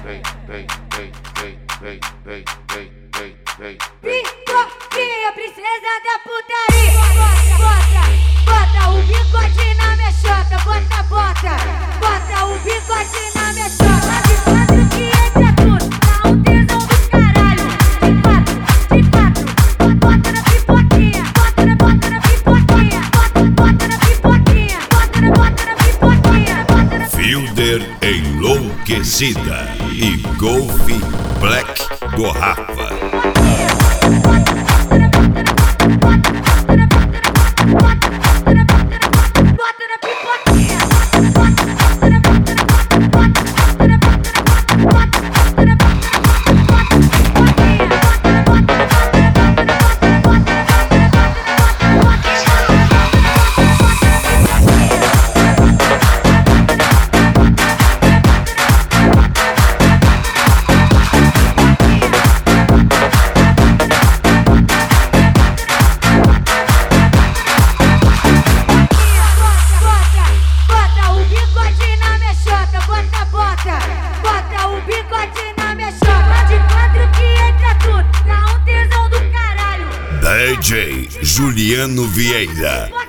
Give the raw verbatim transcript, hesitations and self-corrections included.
Pipoquinha, princesa da putaria. Bota, bota o bigode na minha chota. Bota, bota, bota o bigode na minha chota. De quatro que entra tudo, dá um tesão do caralho. De quatro, de quatro, bota na pipoquinha. Bota na, bota na pipoquinha. Bota, bota na pipoquinha. Bota na, bota na pipoquinha. Bota na... Fielder Enlouquecida e Golf Black Garrafa. Bota o bigode na minha chota. De quatro que entra tudo, dá um tesão do caralho. D J Juliano Vieira.